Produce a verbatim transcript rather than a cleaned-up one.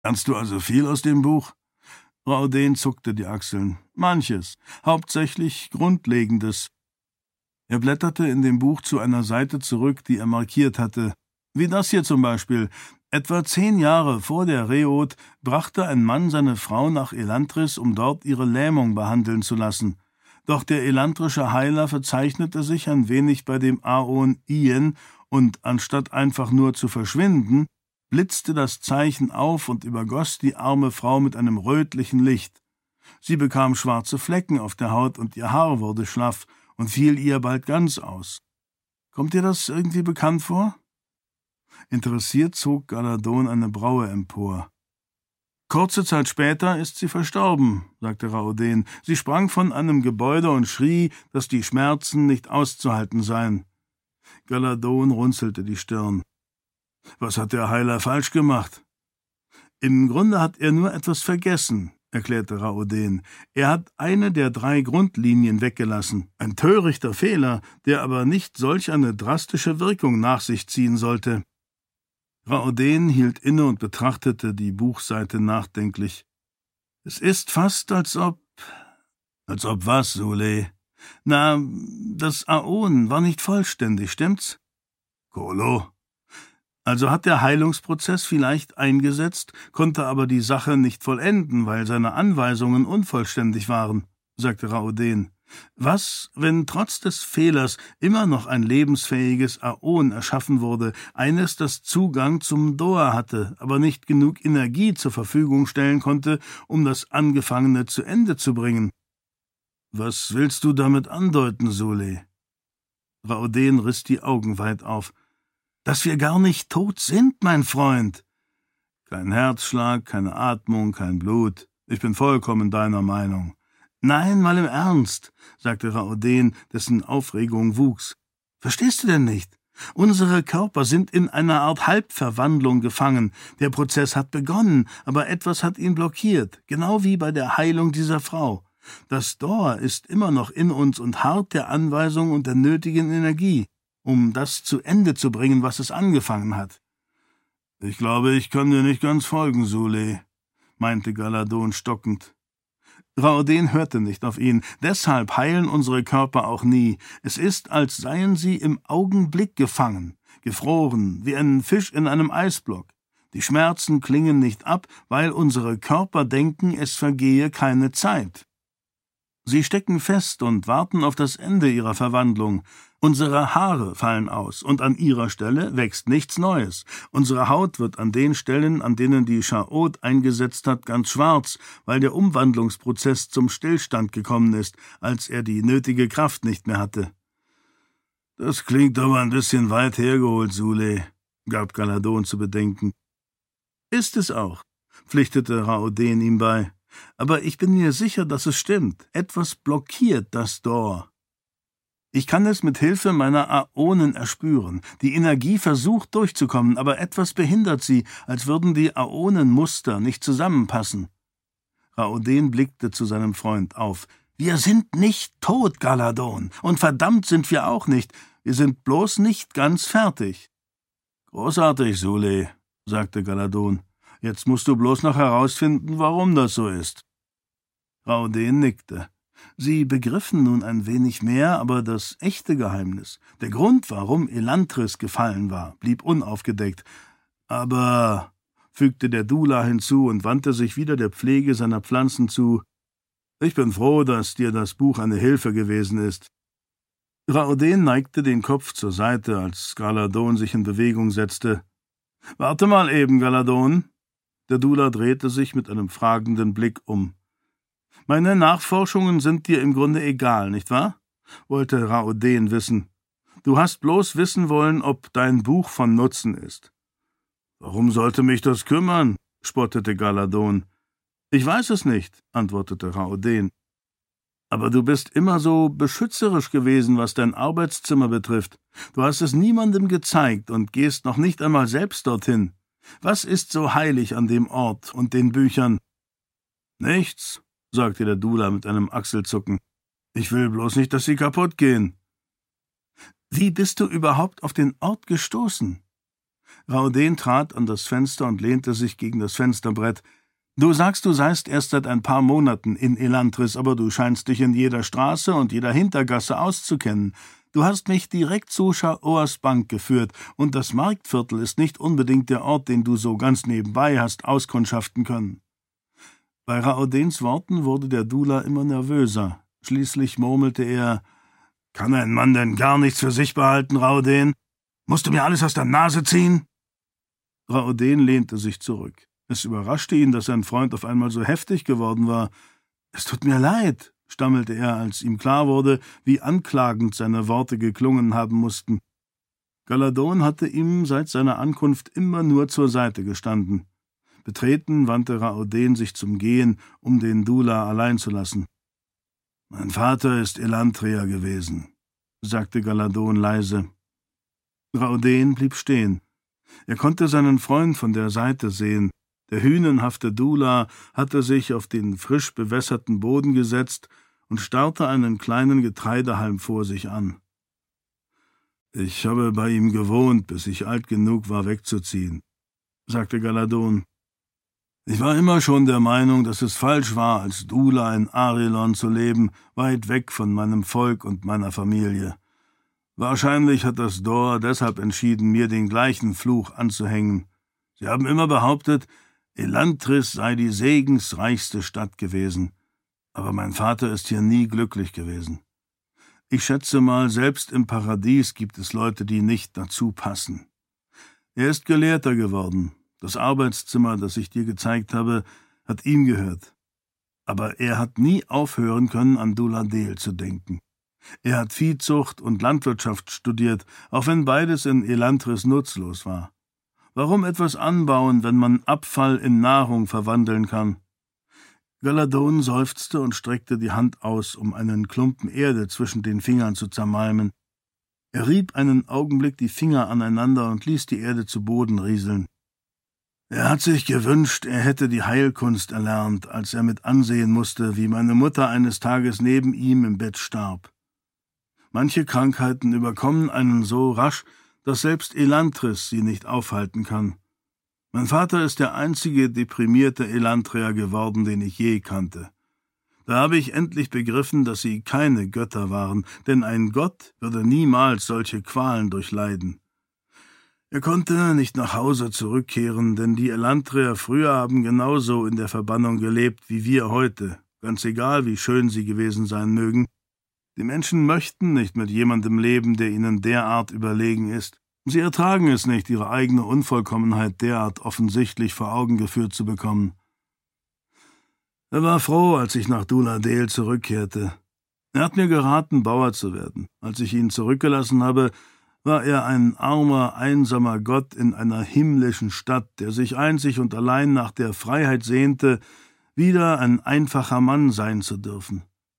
Lernst du also viel aus dem Buch?« Raoden zuckte die Achseln. »Manches, hauptsächlich Grundlegendes.« Er blätterte in dem Buch zu einer Seite zurück, die er markiert hatte. Wie das hier zum Beispiel. Etwa zehn Jahre vor der Reod brachte ein Mann seine Frau nach Elantris, um dort ihre Lähmung behandeln zu lassen. Doch der elantrische Heiler verzeichnete sich ein wenig bei dem Aon Ien, und anstatt einfach nur zu verschwinden, blitzte das Zeichen auf und übergoss die arme Frau mit einem rötlichen Licht. Sie bekam schwarze Flecken auf der Haut und ihr Haar wurde schlaff und fiel ihr bald ganz aus. Kommt dir das irgendwie bekannt vor? Interessiert zog Galadon eine Braue empor. »Kurze Zeit später ist sie verstorben«, sagte Raoden. »Sie sprang von einem Gebäude und schrie, dass die Schmerzen nicht auszuhalten seien.« Galadon runzelte die Stirn. »Was hat der Heiler falsch gemacht?« »Im Grunde hat er nur etwas vergessen«, erklärte Raoden. »Er hat eine der drei Grundlinien weggelassen. Ein törichter Fehler, der aber nicht solch eine drastische Wirkung nach sich ziehen sollte.« Raoden hielt inne und betrachtete die Buchseite nachdenklich. »Es ist fast, als ob...« »Als ob was, Sule?« »Na, das Aon war nicht vollständig, stimmt's?« »Kolo?« »Also hat der Heilungsprozess vielleicht eingesetzt, konnte aber die Sache nicht vollenden, weil seine Anweisungen unvollständig waren«, sagte Raoden. »Was, wenn trotz des Fehlers immer noch ein lebensfähiges Aon erschaffen wurde, eines, das Zugang zum Doa hatte, aber nicht genug Energie zur Verfügung stellen konnte, um das Angefangene zu Ende zu bringen?« »Was willst du damit andeuten, Sule?« Raoden riss die Augen weit auf. »Dass wir gar nicht tot sind, mein Freund.« »Kein Herzschlag, keine Atmung, kein Blut. Ich bin vollkommen deiner Meinung.« »Nein, mal im Ernst«, sagte Raoden, dessen Aufregung wuchs. »Verstehst du denn nicht? Unsere Körper sind in einer Art Halbverwandlung gefangen. Der Prozess hat begonnen, aber etwas hat ihn blockiert, genau wie bei der Heilung dieser Frau. Das Dor ist immer noch in uns und harrt der Anweisung und der nötigen Energie, um das zu Ende zu bringen, was es angefangen hat.« »Ich glaube, ich kann dir nicht ganz folgen, Sule«, meinte Galadon stockend. Raoden hörte nicht auf ihn. »Deshalb heilen unsere Körper auch nie. Es ist, als seien sie im Augenblick gefangen, gefroren, wie ein Fisch in einem Eisblock. Die Schmerzen klingen nicht ab, weil unsere Körper denken, es vergehe keine Zeit. Sie stecken fest und warten auf das Ende ihrer Verwandlung. Unsere Haare fallen aus, und an ihrer Stelle wächst nichts Neues. Unsere Haut wird an den Stellen, an denen die Sha'od eingesetzt hat, ganz schwarz, weil der Umwandlungsprozess zum Stillstand gekommen ist, als er die nötige Kraft nicht mehr hatte.« »Das klingt aber ein bisschen weit hergeholt, Sule«, gab Galadon zu bedenken. »Ist es auch«, pflichtete Raoden ihm bei. »Aber ich bin mir sicher, dass es stimmt. Etwas blockiert das Dor. Ich kann es mit Hilfe meiner Aonen erspüren. Die Energie versucht durchzukommen, aber etwas behindert sie, als würden die Aonenmuster nicht zusammenpassen.« Raoden blickte zu seinem Freund auf. »Wir sind nicht tot, Galadon, und verdammt sind wir auch nicht. Wir sind bloß nicht ganz fertig.« »Großartig, Sule«, sagte Galadon. »Jetzt musst du bloß noch herausfinden, warum das so ist.« Raoden nickte. Sie begriffen nun ein wenig mehr, aber das echte Geheimnis, der Grund, warum Elantris gefallen war, blieb unaufgedeckt. »Aber«, fügte der Dula hinzu und wandte sich wieder der Pflege seiner Pflanzen zu, »ich bin froh, dass dir das Buch eine Hilfe gewesen ist.« Raoden neigte den Kopf zur Seite, als Galadon sich in Bewegung setzte. »Warte mal eben, Galadon.« Der Dula drehte sich mit einem fragenden Blick um. »Meine Nachforschungen sind dir im Grunde egal, nicht wahr?« wollte Raoden wissen. »Du hast bloß wissen wollen, ob dein Buch von Nutzen ist.« »Warum sollte mich das kümmern?« spottete Galadon. »Ich weiß es nicht«, antwortete Raoden. »Aber du bist immer so beschützerisch gewesen, was dein Arbeitszimmer betrifft. Du hast es niemandem gezeigt und gehst noch nicht einmal selbst dorthin. Was ist so heilig an dem Ort und den Büchern?« »Nichts«, sagte der Dula mit einem Achselzucken. »Ich will bloß nicht, dass sie kaputt gehen.« »Wie bist du überhaupt auf den Ort gestoßen?« Raoden trat an das Fenster und lehnte sich gegen das Fensterbrett. »Du sagst, du seist erst seit ein paar Monaten in Elantris, aber du scheinst dich in jeder Straße und jeder Hintergasse auszukennen. Du hast mich direkt zu Chaoas Bank geführt, und das Marktviertel ist nicht unbedingt der Ort, den du so ganz nebenbei hast auskundschaften können.« Bei Raodens Worten wurde der Dula immer nervöser. Schließlich murmelte er: »Kann ein Mann denn gar nichts für sich behalten, Raoden? Musst du mir alles aus der Nase ziehen?« Raoden lehnte sich zurück. Es überraschte ihn, dass sein Freund auf einmal so heftig geworden war. »Es tut mir leid«, stammelte er, als ihm klar wurde, wie anklagend seine Worte geklungen haben mussten. Galadon hatte ihm seit seiner Ankunft immer nur zur Seite gestanden. Betreten wandte Raoden sich zum Gehen, um den Dula allein zu lassen. »Mein Vater ist Elantria gewesen«, sagte Galadon leise. Raoden blieb stehen. Er konnte seinen Freund von der Seite sehen. Der hünenhafte Dula hatte sich auf den frisch bewässerten Boden gesetzt und starrte einen kleinen Getreidehalm vor sich an. »Ich habe bei ihm gewohnt, bis ich alt genug war, wegzuziehen«, sagte Galadon. »Ich war immer schon der Meinung, dass es falsch war, als Dula in Arelon zu leben, weit weg von meinem Volk und meiner Familie. Wahrscheinlich hat das Dor deshalb entschieden, mir den gleichen Fluch anzuhängen. Sie haben immer behauptet, Elantris sei die segensreichste Stadt gewesen, aber mein Vater ist hier nie glücklich gewesen. Ich schätze mal, selbst im Paradies gibt es Leute, die nicht dazu passen. Er ist Gelehrter geworden. Das Arbeitszimmer, das ich dir gezeigt habe, hat ihm gehört. Aber er hat nie aufhören können, an Duladel zu denken. Er hat Viehzucht und Landwirtschaft studiert, auch wenn beides in Elantris nutzlos war. Warum etwas anbauen, wenn man Abfall in Nahrung verwandeln kann?« Galadon seufzte und streckte die Hand aus, um einen Klumpen Erde zwischen den Fingern zu zermalmen. Er rieb einen Augenblick die Finger aneinander und ließ die Erde zu Boden rieseln. Er hat sich gewünscht, er hätte die Heilkunst erlernt, als er mit ansehen musste, wie meine Mutter eines Tages neben ihm im Bett starb. Manche Krankheiten überkommen einen so rasch, dass selbst Elantris sie nicht aufhalten kann. Mein Vater ist der einzige deprimierte Elantrier geworden, den ich je kannte. Da habe ich endlich begriffen, dass sie keine Götter waren, denn ein Gott würde niemals solche Qualen durchleiden. Er konnte nicht nach Hause zurückkehren, denn die Elantrier früher haben genauso in der Verbannung gelebt wie wir heute, ganz egal, wie schön sie gewesen sein mögen. Die Menschen möchten nicht mit jemandem leben, der ihnen derart überlegen ist. Sie ertragen es nicht, ihre eigene Unvollkommenheit derart offensichtlich vor Augen geführt zu bekommen. Er war froh, als ich nach Duladel zurückkehrte. Er hat mir geraten, Bauer zu werden. Als ich ihn zurückgelassen habe, war er ein armer, einsamer Gott in einer himmlischen Stadt, der sich einzig und allein nach der Freiheit sehnte, wieder ein einfacher Mann sein zu dürfen.